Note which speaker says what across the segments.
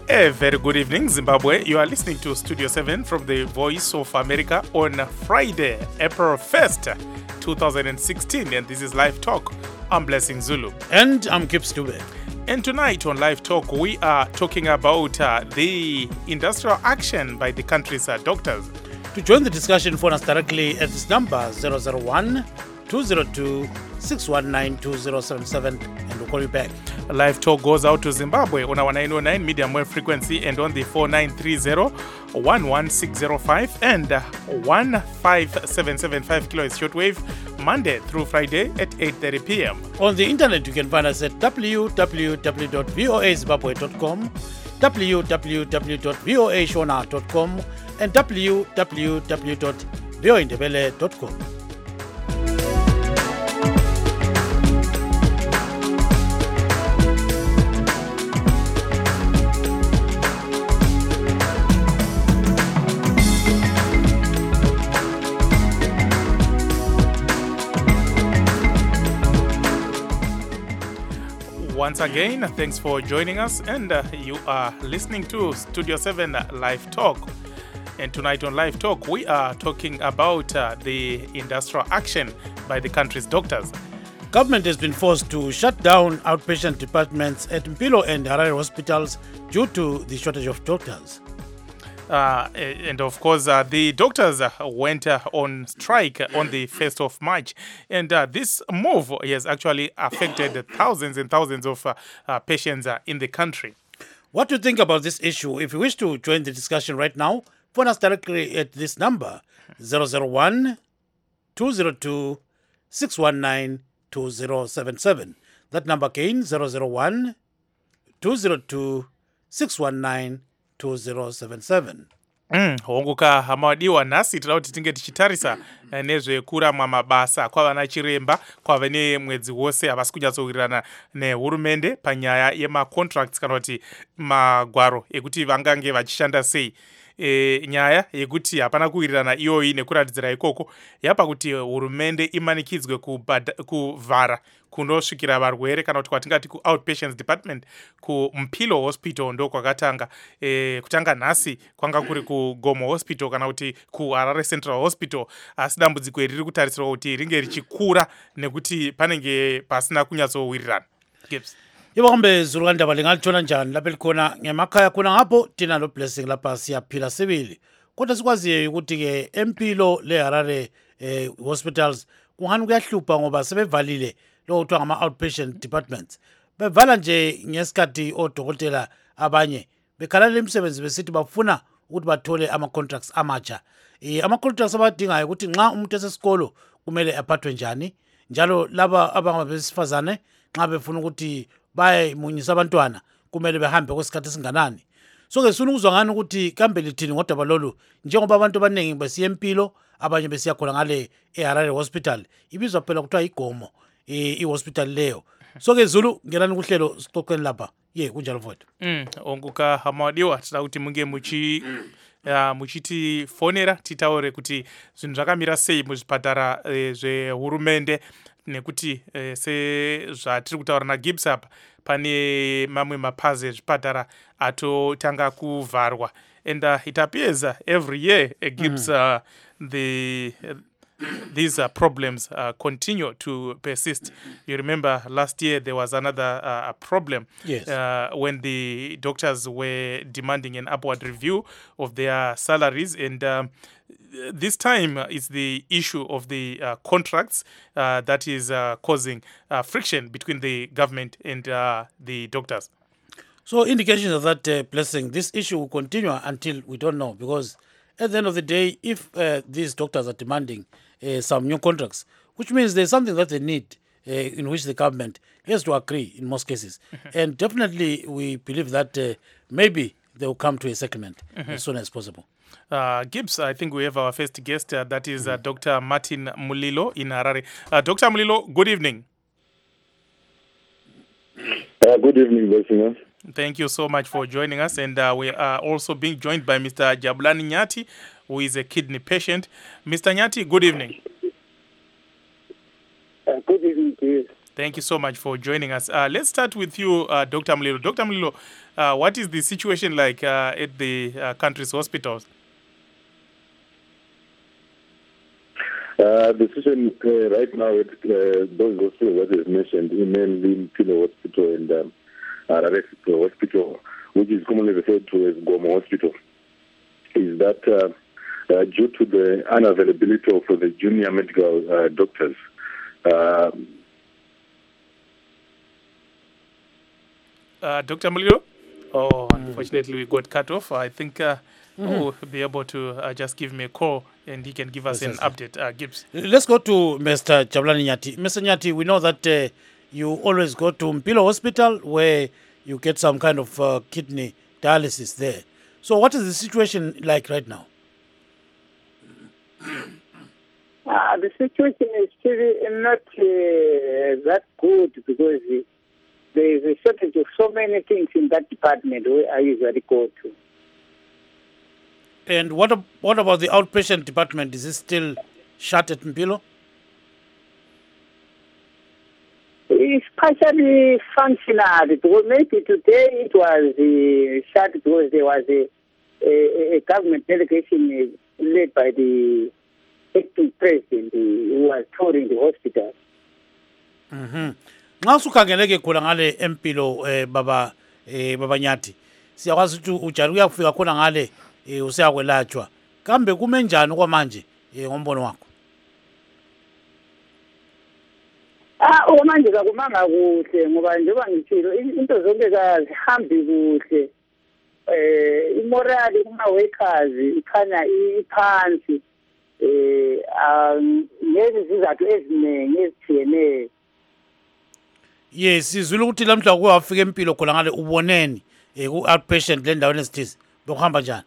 Speaker 1: A very good evening, Zimbabwe. You are listening to Studio 7 from the Voice of America on Friday, April 1st, 2016. And this is Live Talk. I'm Blessing Zulu.
Speaker 2: And I'm Kip Stube.
Speaker 1: And tonight on Live Talk, we are talking about the industrial action by the country's doctors.
Speaker 2: To join the discussion, phone us directly at this number 001-202-619-2077 and we'll call you back.
Speaker 1: Live Talk goes out to Zimbabwe on our 909 medium wave frequency and on the 4930-11605 and 15775 kilohertz shortwave Monday through Friday at 8:30 p.m.
Speaker 2: On the internet, you can find us at www.voazimbabwe.com, www.voashona.com and www.voindebele.com.
Speaker 1: Once again, thanks for joining us, and you are listening to Studio 7 Live Talk. And tonight on Live Talk, we are talking about the industrial action by the country's doctors.
Speaker 2: Government has been forced to shut down outpatient departments at Mpilo and Harare hospitals due to the shortage of doctors.
Speaker 1: And of course, the doctors went on strike on the 1st of March. And this move has actually affected thousands and thousands of patients in the country.
Speaker 2: What do you think about this issue? If you wish to join the discussion right now, phone us directly at this number 001-202-619-2077. That number again, 001-202-619-2077.
Speaker 1: Honguka hamadiwa nhasi tinoda kuti tinge tichitarisa nezvekuramwa mabasa kwavana chiremba kwava nemwedzi wose havasi kunyatsowirirana nehurumende panyaya yemacontracts kana kuti magwaro ekuti vangange vachishanda sei. Nyaya yekuti hapana kuwirirana iyoyi nekuratidzira ikoko yapa kuti hurumende imanikidzwe kuvhara kunosvikira varwere kana kuti kwatingati ku-outpatients department kuMpilo hospital ndo kwakatanga. Kutanga nhasi kwanga kuri kuGomo hospital kana kuti kuHarare Central Hospital, asi dambudziko riri kutarisirwa kuti ringe richikura nekuti panenge pasina kunyatsowirirana. Gibbs.
Speaker 2: Ibakombe Zulu ndaba lingalithona njani lapha likhona ngemakhaya khona ngapho tina lo Blessing lapha siyaphila sibili. Kodwa sikwaziye ukuthi ke Mpilo le Harare hospitals kungani kuyahlupha ngoba sebevalile lo kuthiwa ngama outpatient departments. Bevala nje ngesikhathi odokotela abanye bekhalala imisebenzi besithi bafuna ukuthi bathole ama contracts amatsha. Ama contracts abadingayo ukuthi nxa umuntu esesikolo kumele aphathwe njani, njalo laba abangabesifazane nxa befuna ukuthi bayimunyisa abantwana kumele behambe kwesikhathi esinganani. So ke sifuna ukuzwa ngani ukuthi kambe lithini ngodaba lolu, njengoba abantu abaningi besiya Mpilo abanye besiya khona ngale eHarare hospital ibizwa phela kuthiwa iGomo i-hospital leyo. So ke Zulu ngelani kuhlelo sixoxeni lapha kunjalo mfowethu.
Speaker 1: Onguka hamadiwa tida kuti munge muchiti fonera titaure kuti zvinhu zvakamira sei muzvipatara zvehurumende nekuti sezvatiri kutaura naGibbs apa pane mamwe mapazi ezvipatara atotanga kuvharwa. And it appears every year Gibbs these problems continue to persist. You remember last year there was another problem.
Speaker 2: Yes.
Speaker 1: When the doctors were demanding an upward review of their salaries, and this time it's the issue of the contracts that is causing friction between the government and the doctors.
Speaker 2: So indications of that Blessing, this issue will continue until we don't know, because at the end of the day, if these doctors are demanding some new contracts, which means there's something that they need in which the government has to agree in most cases. And definitely we believe that maybe they will come to a settlement as soon as possible.
Speaker 1: Gibbs, I think we have our first guest, that is Dr. Martin Mulilo in Harare. Dr. Mulilo, good evening.
Speaker 3: Good evening, listeners.
Speaker 1: Thank you so much for joining us. And we are also being joined by Mr. Jabulani Nyati, who is a kidney patient. Mr. Nyati, good evening.
Speaker 3: Good evening to you.
Speaker 1: Thank you so much for joining us. Let's start with you, Dr. Mlilo. Dr. Mlilo, what is the situation like at the country's hospitals?
Speaker 3: The situation right now at those hospitals that is mentioned, mainly Mpilo Hospital and Harare Hospital, which is commonly referred to as Goma Hospital, is that due to the unavailability of the junior medical doctors,
Speaker 1: Dr. Mulilo? Oh, unfortunately, we got cut off. I think we'll be able to just give me a call and he can give us an update. Gibbs.
Speaker 2: Let's go to Mr. Jabulani Nyati. Mr. Nyati, we know that you always go to Mpilo Hospital where you get some kind of kidney dialysis there. So what is the situation like right now?
Speaker 4: The situation is still not that good because there is a shortage of so many things in that department where I usually go to.
Speaker 2: And what about the outpatient department? Is it still shut at Mpilo?
Speaker 4: It's partially functional because maybe today it was shut because there was a government delegation led by the acting president who was touring the hospital.
Speaker 2: Nxa sukhangeleke khona ngale Mpilo baba Nyati, siyakwazi ukuthi ujari uyafika khona ngale usiyakwelatshwa. Kambe kume njani kwamanje ngombono wakho?
Speaker 4: Okwamanje kakumanga kuhle ngoba njengoba ngitshilo into zonke kazihambi kuhle. Imorali kuma-workers ikhanya iphansi. Ngezizathu eziningi ezithiyeneyo.
Speaker 2: Yes, sizwile ukuthi lamhla kwafika Mpilo khona ngale uboneni ku-outpatient le ndaweni ezithize. Bekuhamba njani?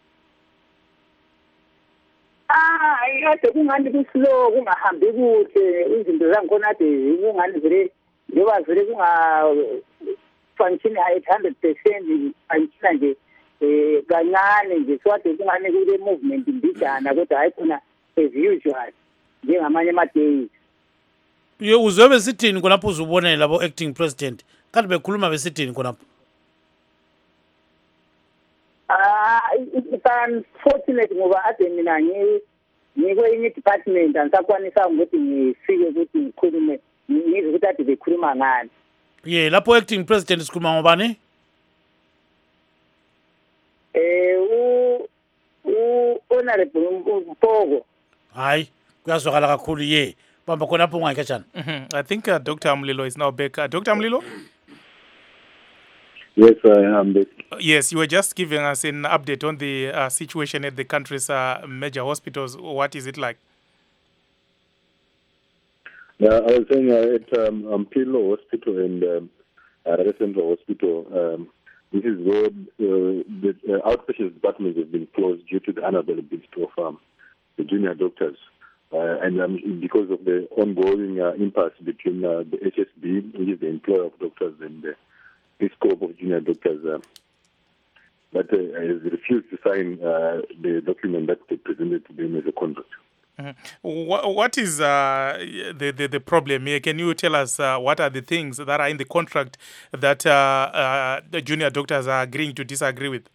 Speaker 4: Kade kungani kuslow kungahambi kuhle izinto zangikhona ade kungani vele njengoba vele kunga-function at 100% functiona nje kancane nje swade kungani kule movement mbijana kodwa hayi khona as usual njengamanye ama-days.
Speaker 2: Uzwe besithini khonapho uzubonela labo acting president? Kanti bekhuluma besithini khonapho?
Speaker 4: It's unfortunate ngoba ade mina ngikwenye department angisakwanisa ukuthi ngifike ukuthi ngikhulume ngizwe ukuthi ade bekhuluma ngani.
Speaker 2: Lapho acting president sikhuluma ngobani?
Speaker 4: Honorable Mpogo.
Speaker 2: Hayi, kuyazwakala kakhulu bamba khonapho ungayikhatshana.
Speaker 1: I think Dr. Mlilo is now back. Dr. Mlilo?
Speaker 3: yes, I am back.
Speaker 1: Yes, you were just giving us an update on the situation at the country's major hospitals. What is it like?
Speaker 3: I was saying at Mpilo Hospital and Harare Central Hospital, this is where the outpatient departments have been closed due to the unavailability of the junior doctors. And because of the ongoing impasse between the HSB, which is the employer of doctors, and this group of junior doctors that has refused to sign the document that they presented to them as a contract.
Speaker 1: What is the problem here? Can you tell us what are the things that are in the contract that the junior doctors are agreeing to disagree with?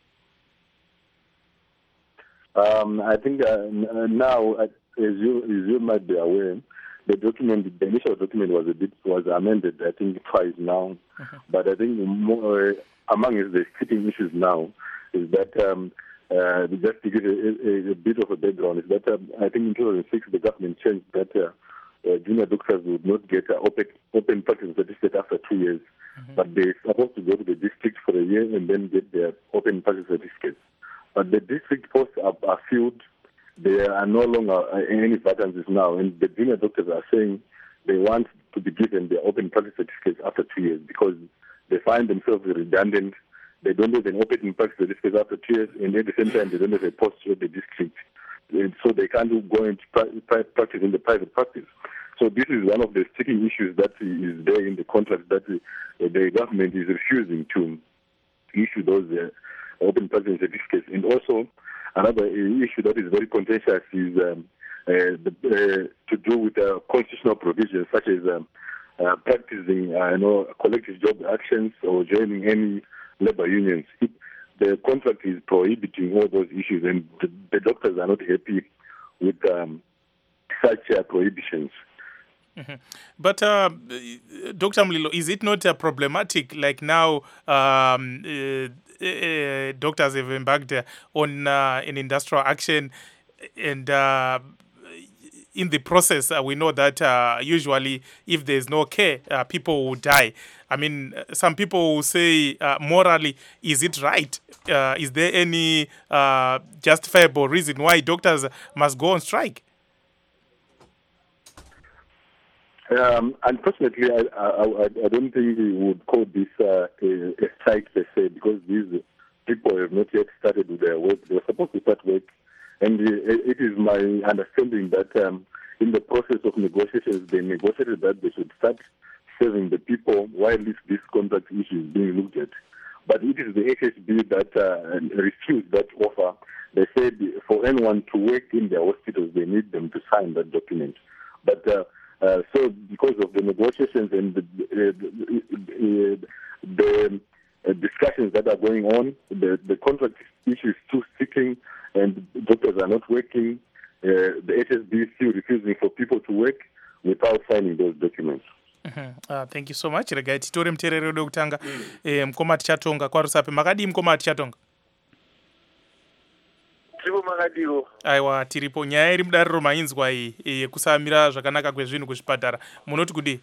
Speaker 3: I think now, as you might be aware, the initial document was amended, I think, twice now. But I think among the sitting issues now is that just to give a bit of a background, is that I think in 2006 the government changed that junior doctors would not get an open practice certificate after 2 years, but they're supposed to go to the district for a year and then get their open practice certificates. But the district posts are filled. There are no longer any vacancies now, and the junior doctors are saying they want to be given their open practice certificates after 2 years because they find themselves redundant. They don't have an open practice certificate after 2 years, and at the same time they don't have a post at the district, and so they can't go into practice in the private practice. So this is one of the sticking issues that is there in the contract that the government is refusing to issue those open practice certificates. And also another issue that is very contentious is to do with constitutional provisions such as practicing, collective job actions or joining any labor unions. The contract is prohibiting all those issues, and the doctors are not happy with such prohibitions.
Speaker 1: Mm-hmm. But Dr. Mlilo, is it not problematic? Like now, doctors have embarked on an industrial action, and in the process, we know that usually, if there's no care, people will die. I mean, some people will say, morally, is it right? Is there any justifiable reason why doctors must go on strike?
Speaker 3: Unfortunately, I don't think we would call this a strike per se, because these people have not yet started with their work. They were supposed to start work, and it is my understanding that in the process of negotiations, they negotiated that they should start serving the people while this contract issue is being looked at. But it is the HSB that refused that offer. They said for anyone to work in their hospitals, they need them to sign that document. But so because of the negotiations and the discussions that are going on, the contract issue is still sticking, and doctors are not working. The HSB is still refusing for people to work without signing those documents.
Speaker 1: Thank you so much. Regai titori mterere ode kutanga mkoma tichatonga kwa rusape makadi mkoma tichatonga.
Speaker 5: Tiripo makadiwo.
Speaker 1: Aiwa tiripo nyaya iri mudariro mainzwa iyi yekusamira zvakanaka kwezvinhu kuzvipatara. Munoti kudi?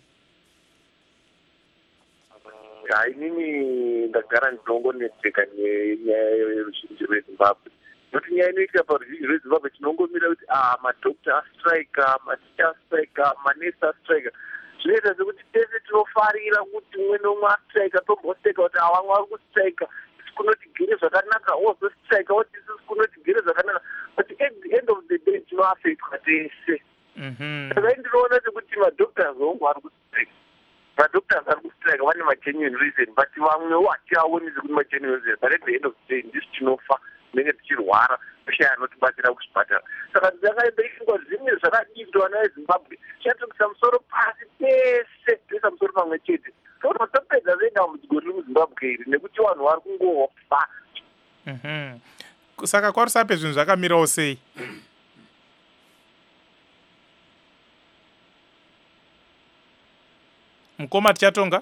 Speaker 5: Inini ndagara ndinongonetseka nenyaya yeruzhinji rweZimbabwe. Noti nyaya inoitika paruzhinji rweZimbabwe tinongomira kuti madhokta astrika, maticha astrika, manesi astrika. Zvinoita sekuti tese tinofarira kuti umwe nomwe astrika tomboseka kuti vamwe vari kustrika kunotigere zvakanaka, ozostrika oti isusu kunotigere zvakanaka, but at the end of the day tinoafektwa tese. Saka ndinoona sekuti madhoktas omwe ari kustrika, madhoktas ari kustrika vane magenuine reason, but vamwewo hatiaoni sekuti magenuine reason, but at the end of the day ndisi tinofa tinenge tichirwara kushaya anotibatsira kuzvipatara. Saka ndakaimbeishingwa zvimwe zvakadiitwa naeZimbabwe chatokisa musoro pasi tese toisa musoro pamwe chete, toda topedza zvoenda mudzigori remuZimbabwe iri nekuti vanhu vari kungofa.
Speaker 1: Saka kwarusape zvinhu zvakamirawo sei? Mukoma tichatonga?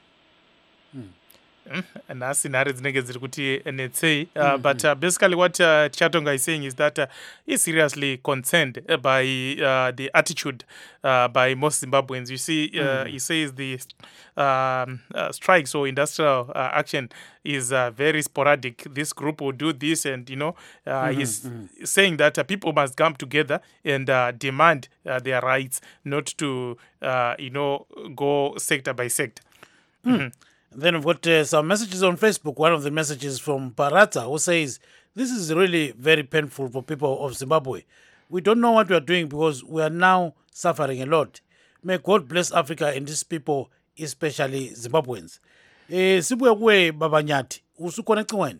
Speaker 1: Nhasi nhare dzinenge dziri kuti netsei, but basically what Chatonga is saying is that he's seriously concerned by the attitude by most Zimbabweans. You see, he says the strikes or industrial action is very sporadic. This group will do this, and he's saying that people must come together and demand their rights, not to go sector by sector.
Speaker 2: Then we've got some messages on Facebook. One of the messages from Parata, who says, this is really very painful for people of Zimbabwe. We don't know what we are doing because we are now suffering a lot. May God bless Africa and these people, especially Zimbabweans. Sibuya kuwe Baba Nyati, usuconnecting when?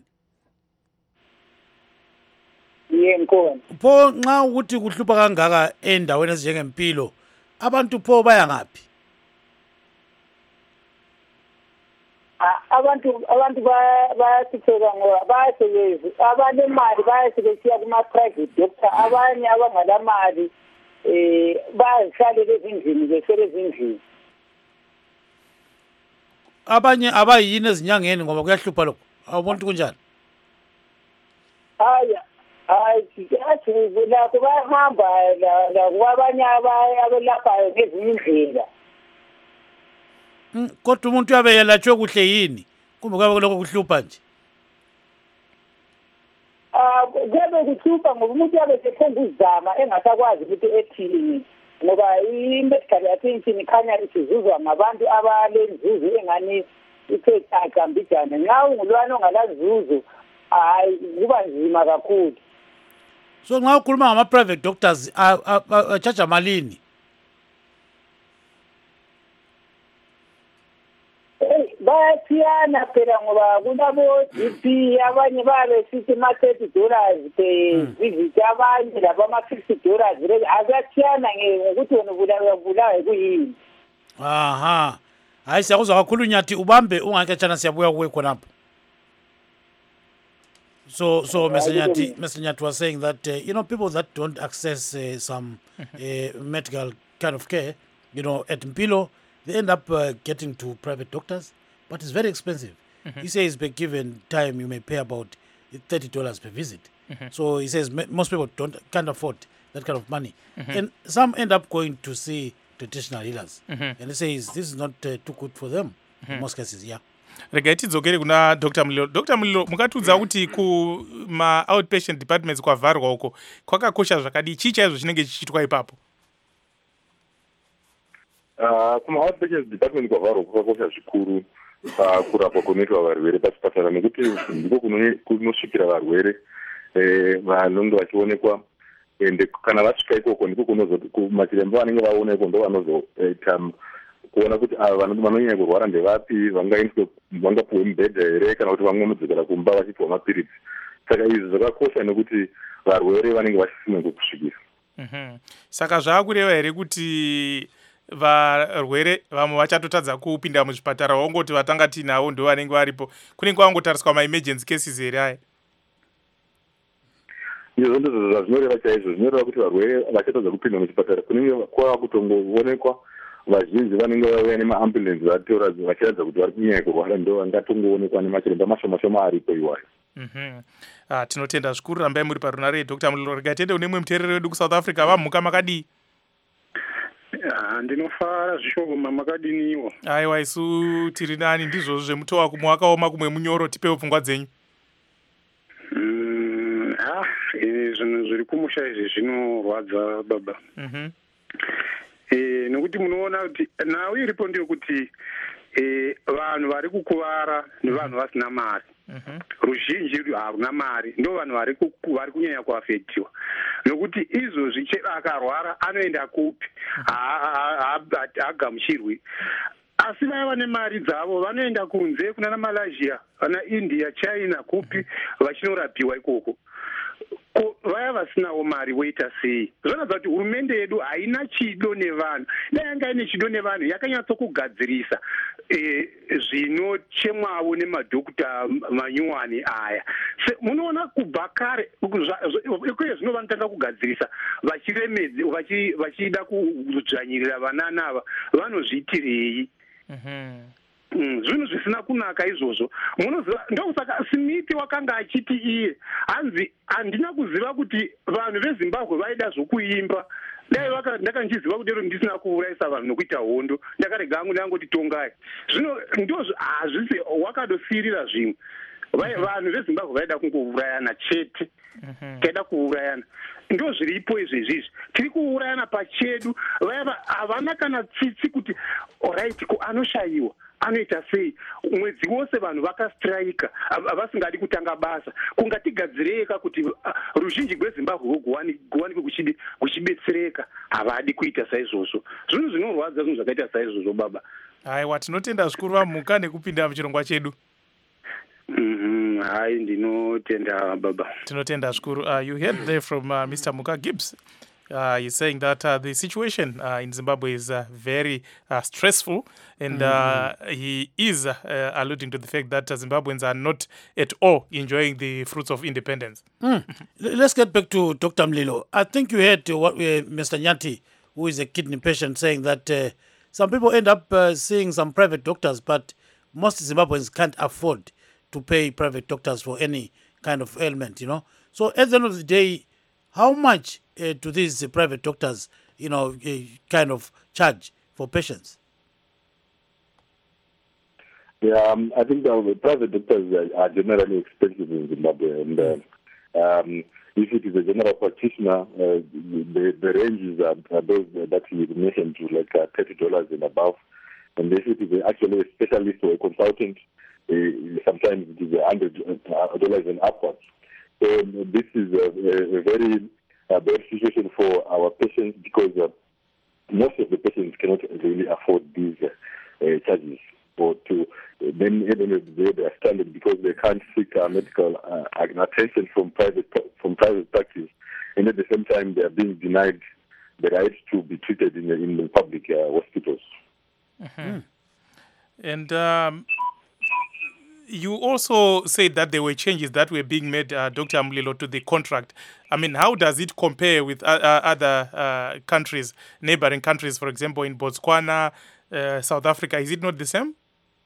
Speaker 4: Nkona.
Speaker 2: Pho nxa ukuthi kuhlupha kangaka endaweni ezinjengempilo, abantu pho baya ngaphi?
Speaker 4: abantu bayasitheka ngoba bayasebenza, abanemali bayasebenzisa kuma-private doctor, abanye abangalamali bayazihlalela ezindlini besebenza ezindlini.
Speaker 2: Abanye abayini ezinyangeni ngoba kuyahlupha lokho. Awubona ukuthi kunjani?
Speaker 4: Athi lakho bayahamba kwabanye abelaphayo ngezinye indlela.
Speaker 2: Kodwa umuntu uyabe yelatshwe kuhle yini? Kumbe kwabe lokho kuhlupha nje?
Speaker 4: Kuyabe kuhlupha ngoba umuntu uyabe sethemba uzama engasakwazi ukuthi ethini, ngoba i-medical attention ikhanya isizuzwa ngabantu abalenzuzo engani ithe caca mbijana. Nxa ungulwana ongalazuzo kuba nzima kakhulu.
Speaker 2: So nxa ukhuluma ngama-private doctors achaja malini?
Speaker 4: Bayathiyana phela ngoba kunabo-GP, abanye babe sithi $30 per visit, abanye laba $50. Akuyathiyana ngokuthi wena ubulawa kuyini.
Speaker 2: aha hayi siyakuzwa kakhulu Nyathi ubambe ungaketshana siyabuya kuwe khonapho. So Mr. Nyathi was saying that people that don't access some medical kind of care, at Mpilo, they end up getting to private doctors, but it's very expensive. He says, per given time, you may pay about $30 per visit. So he says most people can't afford that kind of money, and some end up going to see traditional healers, and he says this is not too good for them in most cases. Yeah.
Speaker 1: Regai tidzokere kuna Dr. Mulilo. Dr. Mulilo, mukatiudza kuti kuma outpatient departments kwavharwa uko kwakakosha zvakadii, chii chaizvo chinenge chichiitwa ipapo?
Speaker 3: Kuma outpatient department kwavharwa kwakakosha zvikuru kurapwa kunoitwa varwere pachipatara, nekuti ndiko kunosvikira varwere vanenge vachionekwa, ende kana vasvika ikoko ndiko machiremba vanenge vaona iko ndo vanozoita kuona kuti vanonyanya kurwara ndevapi, vangapuwe mibhedha here kana kuti vamwe mudzokera kumba vachipiwa mapiritsi. Saka izvi zvakakosha nekuti varwere vanenge vachisimuka kusvikira.
Speaker 1: Saka zvaakureva here kuti varwere vamwe vachatotadza kupinda muzvipatara, wongoti vatanga tinavo ndo vanenge varipo, kunenge vangotariswa ma-emergency cases here aya?
Speaker 3: Izvo ndizvo zvazvinoreva chaizvo, zvinoreva kuti varwere vachatadza kupinda muchipatara kunenge kwava kutongoonekwa. Vazhinji vanenge vauya nemaambulensi vatora vachiratidza kuti vari kunyanya kurwara, ndo vangatongoonekwa nemachiremba mashoma aripo iwayo.
Speaker 1: Tinotenda zvikuru, rambai muri parunare. Dr. Mulilo, regai tiende une mumwe muteereri wedu kuSouth Africa. Vamhuka makadii?
Speaker 6: Ndinofara zvishoma, makadiniwo?
Speaker 1: Aiwa, isu tiri nani, ndizvo zvemutova kumwe wakaoma kumwe munyoro. Tipewo pfungwa dzenyu.
Speaker 6: Zvinhu zviri kumusha izvi zvinorwadza baba. Nekuti munoona kuti nhau iripo ndeyekuti vanhu vari kukuvara nevanhu vasina mari. Ruzhinji haruna mari ndo vanhu vari kunyanya kuafektiwa, nokuti izvozvi chero akarwara anoenda kupi, haagamuchirwi. Asi vaya vane mari dzavo vanoenda kunze kuna Malaysia, kana India, China, kupi vachinorapiwa ikoko. Vaya vasinawo mari voita sei? Zvinoratidza kuti hurumende yedu haina chido nevanhu. Dai yanga ine chido nevanhu yakanyatsokugadzirisa zvinochemwawo nemadhokota manyuwani aya. Munoona kubva kare uye zvino vanotanga kugadzirisa vachida kudzvanyirira vanana ava, vanozviitirei? Zvinhu zvisina kunaka izvozvo. Munoziva, ndosaka Smith wakanga achiti iye hanzi handina kuziva kuti vanhu veZimbabwe vaida zvokuimba. Dai ndakanchiziva kuti ndisina kuurayisa vanhu nokuita hondo, ndakarega hangu ndangoti tongai. Zvino ndozvo hazvisi wakadosirira zvimwe. Vanhu veZimbabwe vaida kungourayana chete, kaida kuurayana. Ndo zviripo izvezvizvi, tiri kuurayana pachedu. Havana kana tsitsi kuti alright, anoshayiwa anoita sei. Mwedzi wose vanhu vakastrika, vasingadi kutanga basa. Kungatigadzireka kuti ruzhinji rweZimbabwe rwogowanikwe kuchibetsereka, havadi kuita saizvozvo. Zvinhu zvinorwadza zvinhu zvakaita saizvozvo baba.
Speaker 1: Aiwa, tinotenda zvikuru vamhuka nekupinda muchirongwa chedu.
Speaker 6: Hai, ndinotenda baba.
Speaker 1: Tinotenda zvikuru. You heard there from Mr. Muka Gibbs. He's saying that the situation in Zimbabwe is very stressful, and he is alluding to the fact that Zimbabweans are not at all enjoying the fruits of independence.
Speaker 2: Let's get back to Dr. Mulilo. I think you heard what Mr. Nyathi, who is a kidney patient, saying that some people end up seeing some private doctors, but most Zimbabweans can't afford to pay private doctors for any kind of ailment, So at the end of the day, how much do these private doctors, kind of charge for patients?
Speaker 3: Yeah, I think the private doctors are generally expensive in Zimbabwe, and if it is a general practitioner, the ranges are those that you mentioned, to like $30 and above. And if it is actually a specialist or a consultant, sometimes it is $100 and upwards. So this is a very bad situation for our patients, because most of the patients cannot really afford these charges, or to then at the end of the day they are stranded because they can't seek medical attention from private practice, and at the same time they are being denied the right to be treated in the public hospitals.
Speaker 1: And you also said that there were changes that were being made, Dr. Mlilo, to the contract. I mean, how does it compare with other countries, neighboring countries, for example, in Botswana, South Africa? Is it not the same?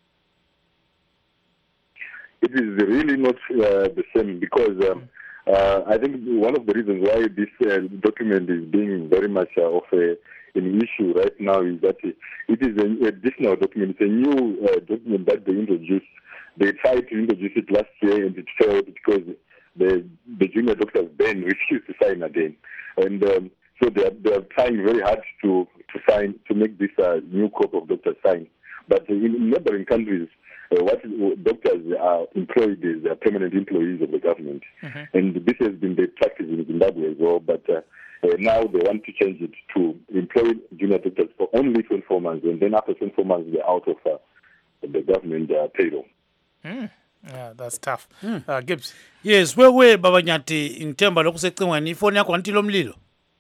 Speaker 3: It is really not the same because I think one of the reasons why this document is being very much of an issue right now is that it is an additional document. It's a new document that they introduced. They tried to introduce it last year and it failed because the junior doctors then refused to sign again. And so they are trying very hard to make this new crop of doctors sign. But in neighboring countries, what doctors are employed as permanent employees of the government. And this has been the practice in Zimbabwe as well. But now they want to change it to employ junior doctors for only 24 months. And then after 24 months, they're out of the government payroll.
Speaker 1: Yeah, that's tough. Gibbs.
Speaker 2: Yes, wewe Baba Nyati ngithemba lokhu secingweni ifoni yakho antilo mlilo.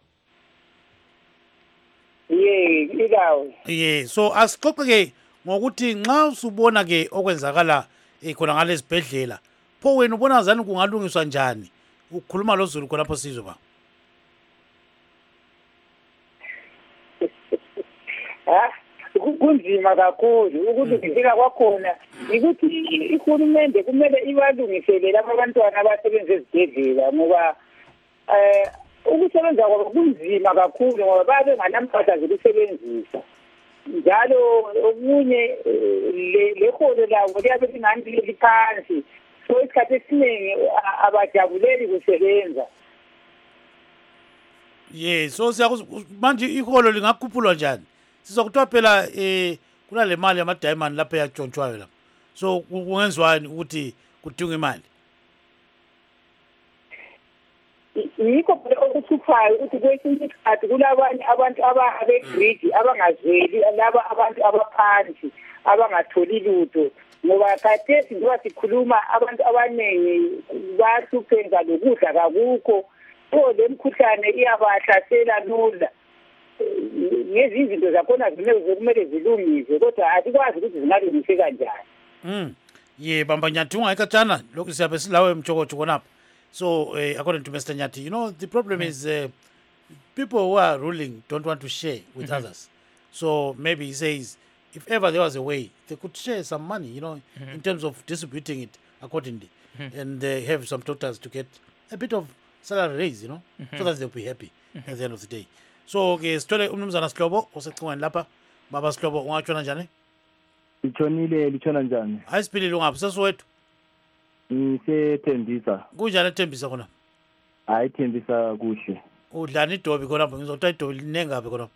Speaker 4: Ikawo.
Speaker 2: So asixoxe ke ngokuthi nxa usubona ke okwenzakala khona ngalezibhedlela pho wena ubona zani kungalungiswa njani ukukhuluma loZulu khonapho sizwe ba.
Speaker 4: Kunzima kakhulu ukulungiseka kwakhona ukuthi ihulumende kumele ibalungisele laba bantwana abasebenza ezibhedlela ngoba ukusebenza kwabo kunzima kakhulu ngoba babe nganampahla zokusebenzisa njalo okunye leholo labo liyabe lingani liphansi so isikhathi esiningi abajabuleli kusebenza.
Speaker 2: So manje iholo lingakhuphulwa njani? Sizokuthiwa phela kunale mali yama-diamond lapho eyatshontshwayo lapho, so kungenziwani ukuthi kudingwe imali?
Speaker 4: Yikho phela okuhluphayo ukuthi kwesinye isikhathi kulabanye abantu ababe-greedy abangazweli laba abantu abaphansi abangatholi lutho ngoba khathesi njengoba sikhuluma abantu abaningi bahlupheka lokudla kakukho so le mkhuhlane iyabahlasela lula. Ngezi izinto zakhona kumele zilungiswe kodwa asikwazi ukuthi zingalungiseka kanjani.
Speaker 2: Bamba Nyati ungayikatshana lokhu siyabe silawe mjokojo khonapho. So according to Mr. Nyati, the problem is people who are ruling don't want to share with others. So maybe he says if ever there was a way they could share some money, in terms of distributing it accordingly, and have some doctors to get a bit of salary raise, so that they'll be happy at the end of the day. So sithole umnumzana Sihlobo osecingweni lapha. Baba Sihlobo ungatshona njani?
Speaker 7: Litshona njani?
Speaker 2: Hayi siphilile ungaphi sesiwethu?
Speaker 7: Ngisethembisa.
Speaker 2: Kunjani eThembisa khona?
Speaker 7: Hayi Thembisa kuhle.
Speaker 2: Udlani idobi khonapho ngizothatha idobi linengabe khonapho?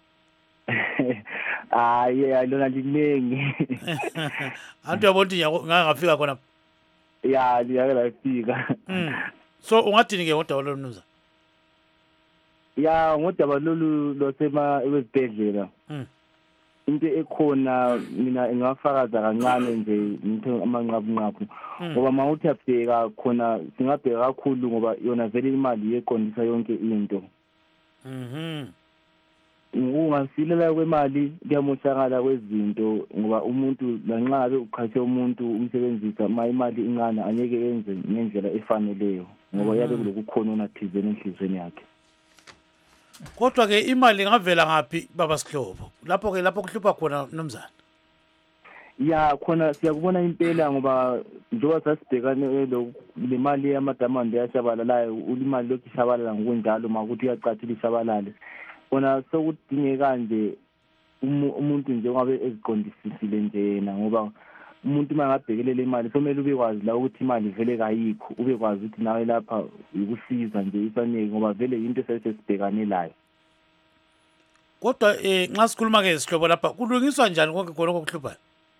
Speaker 7: Hayi lona liningi.
Speaker 2: Antu yabona ukuthi ngangafika khonapho?
Speaker 7: Ya liyake lafika.
Speaker 2: So ungathini ke kodwa lo mnumzana?
Speaker 7: Ya ngodaba lolu losema ezibhedlela. Into ekhona mina engafakaza kancane nje ngithe amanqabu ngoba mawuthi abheka khona singabheka kakhulu ngoba yona vele imali yeqondisa yonke into. Ungasilela kwemali kuyamoshakala kwezinto ngoba umuntu lanxa abe uqhathe umuntu umsebenzisa imali incane anyeke yenze ngendlela efaneleyo ngoba yabe kulokukhona onathizeni enhlizweni yakhe.
Speaker 2: Kodwa ke imali ingavela ngaphi Baba Sihlobo? Lapho kuhlupha khona nomzana.
Speaker 7: Ya khona siyakubona impela ngoba njengoba sasibhekane le mali yama-diamond yashabalalayo ulimali lokhu ishabalala ngokunjalo makuthi uyacatha ishabalale. Khona sokudingeka nje umuntu njengoba eziqondisisile nje yena ngoba umuntu mangabhekelela imali somele ubekwazi la ukuthi imali vele kayikho ubekwazi ukuthi nawe lapha ukusiza nje ifanele ngoba vele into sesibhekane layo.
Speaker 2: Kodwa nxa sikhuluma ke Sihlobo lapha kulungiswa njani konke khona okuhluphayo?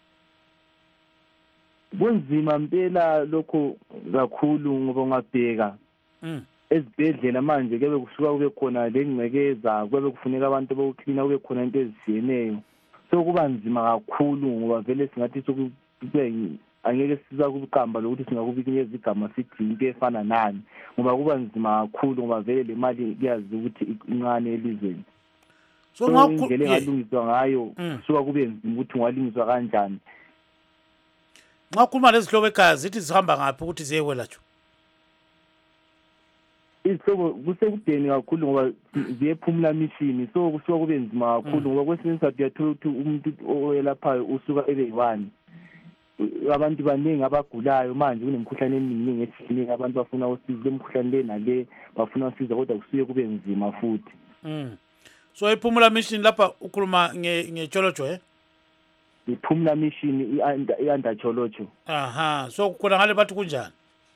Speaker 7: Kunzima impela lokho kakhulu ngoba ungabheka ezibhedlela manje kube kusuka kube khona lengcekeza kube kufuneka abantu bokucleana kube khona into ezisiyeneyo so kuba nzima kakhulu ngoba vele singathi angeke siza kuqamba lokuthi singakubikinyeza igama sithi into efana nani ngoba kuba nzima kakhulu ngoba vele le mali kuyazi ukuthi incane elizweni.
Speaker 2: so
Speaker 7: indlela engalungiswa ngayo suka kube nzima ukuthi ungalungiswa kanjani.
Speaker 2: Nxa ukhuluma lezihlobo ekhaya zithi zihamba ngaphi ukuthi ziyekwelatshwa?
Speaker 7: Izihlobo kusekudeni kakhulu ngoba ziyephumula mission, so kusuka kube nzima kakhulu ngoba kwesinye isikhathi uyathola ukuthi umuntu oyelaphayo usuka ebe-1. Abantu baningi abagulayo manje kunemikhuhlane eminingi esihlinini, abantu bafuna usizo lemikhuhlane le nale bafuna usizo kodwa kusuke kube nzima futhi.
Speaker 2: So iphumula mission lapha ukhuluma ngecholocho
Speaker 7: iphumula mission ianda cholocho.
Speaker 2: Aha, so khona ngale bathi kunjani?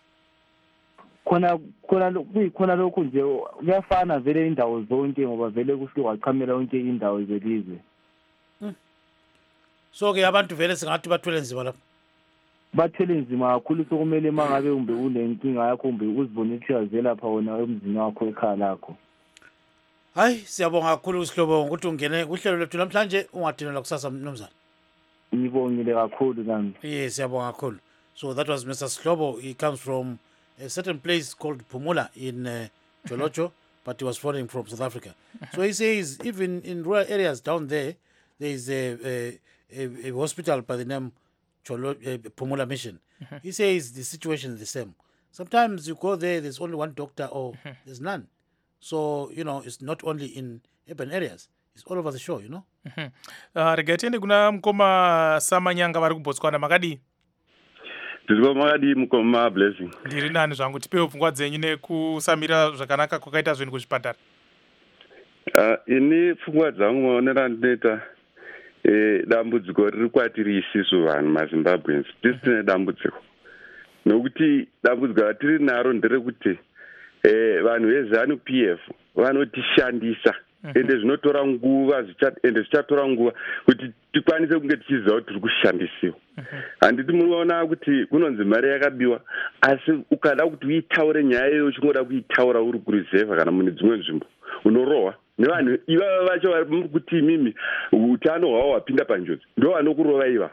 Speaker 7: Khona lokhu nje kuyafana vele indawo zonke ngoba vele kusuke wachamela yonke indawo zelizwe.
Speaker 2: So ke abantu vele singathi bathwele nzima lapha.
Speaker 7: Bathwele nzima kakhulu, sokumele mangabe umbe unenkinga yakho umbe uzibone ukuthi lapha wona emzini wakho ekhaya lakho.
Speaker 2: Hayi siyabonga kakhulu usihlobo ukuthi ungene kuhlelo lethu namhlanje ungadinela kusasa mnumzana.
Speaker 7: Ngibongile kakhulu nami.
Speaker 2: Yes, siyabonga kakhulu. So that was Mr. Slobo. He comes from a certain place called Pumula in Cholocho, but he was foreign from South Africa. So he says even in rural areas down there is a hospital by the name Pumula Mission. He says the situation is the same. Sometimes you go there's only one doctor or there's none. So, it's not only in urban areas. It's all over the show,
Speaker 1: Regatende kuna mkoma Samanyanga vari kuBotswana makadi.
Speaker 8: Tizwa makadi mkoma Blessing.
Speaker 1: Ndiri nani zvangu tipewo pfungwa dzenyu nekusamira zvakanaka kwakaita zvinhu kuzvipatara.
Speaker 8: Ini pfungwa dzangu maonera ndinoita dambudziko riri kwatiri isisu vanhu maZimbabweans. Tisine dambudziko. Nokuti dambudziko ratiri naro nderekuti vanhu veZANU-PF vanotishandisa ende zvinotora nguva zvichatora nguva kuti tikwanise kunge tichiziva kuti tiri kushandisiwa. Handiti munoona kuti kunonzi mari yakabiwa, asi ukada kuti uitaure nyaya iyoyo uchingoda kuitaura uri kurizevha kana mune dzimwe nzvimbo unorohwa nevanhu ivava vacho vari muri kuti imimi utano hwavo hwapinda panjodzi ndo vanokurova iva.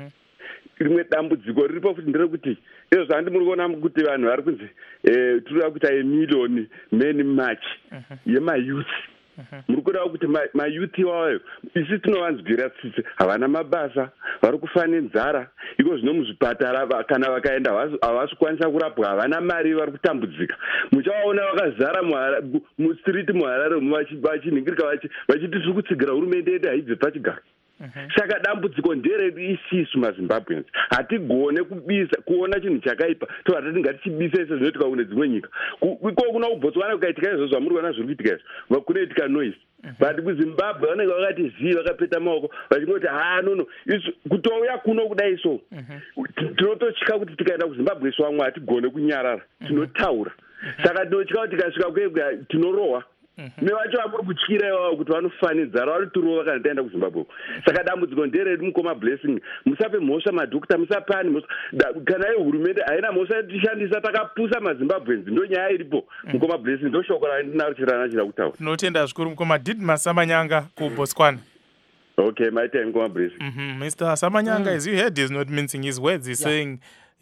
Speaker 8: Rimwe dambudziko riripo futi nderekuti izvo zvandi muri kuona kuti vanhu vari kunzi tiri kuita emiliyoni men march yemayouth. Muri kuda kuti mayouth iwayo isi tinovanzwira tsitsi havana mabasa, vari kufa nenzara, iko zvino muzvipatara kana vakaenda havasi kukwanisa kurapwa, havana mari, vari kutambudzika. Muchavaona vakazara mustriti muHarare vachinhingirika vachiti tiri kutsigira hurumende yedu haibve pachigaro. Saka dambudziko nderedu isisu maZimbabweans. Hatigone kuona chinhu chakaipa tobva tingatichibisa ise zvinoitika kune dzimwe nyika. Iko kuna kuBotswana kukaitika izvo zvamuri kuona zviri kuitika izvo kunoitika noise. But kuZimbabwe vanenge vakati zii vakapeta maoko vachingoti nono kutouya kuno kudai so tinototya kuti tikaenda kuZimbabwe isu vamwe hatigone kunyarara tinotaura. Saka tinotya kuti tikasvika kwega tinorohwa. Mevacho vamuri kutyira ivavo kuti vanofa nenzara vari turova kana taenda kuZimbabwe. Saka dambudziko nderedu mukoma Blessing, musape mhosva madhokota, musapani mhosva. Kana hurumende haina mhosva yatishandisa takapusa maZimbabweans, ndo nyaya iripo mukoma Blessing, ndo shoko randinaro chirana kutaura.
Speaker 1: Tinotenda zvikuru mukoma Didmas Samanyanga kuBotswana.
Speaker 8: Okay, my time mukoma Blessing.
Speaker 1: Mr. Samanyanga, as you heard, is not mincing his words. He's saying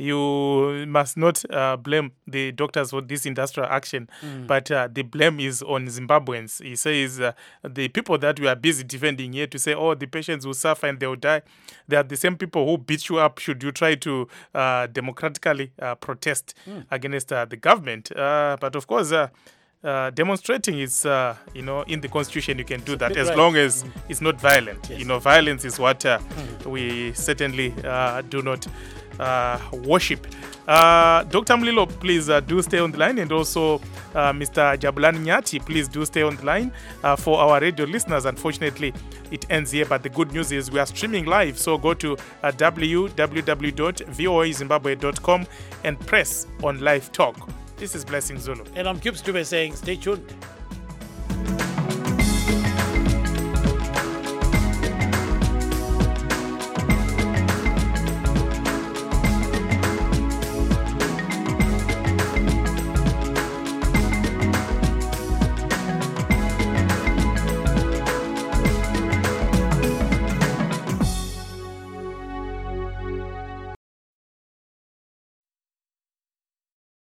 Speaker 1: you must not blame the doctors for this industrial action, but the blame is on Zimbabweans. He says the people that we are busy defending here to say, the patients will suffer and they will die, they are the same people who beat you up should you try to democratically protest against the government. But of course, demonstrating is, in the Constitution you can do that as long as it's not violent. Yes. Violence is what we certainly do not worship. Dr. Mlilo, please do stay on the line, and also Mr. Jabulani Nyati, please do stay on the line for our radio listeners. Unfortunately, it ends here, but the good news is we are streaming live, so go to www.voazimbabwe.com and press on live talk. This is Blessing Zulu.
Speaker 2: And I'm Cubes Dube saying stay tuned.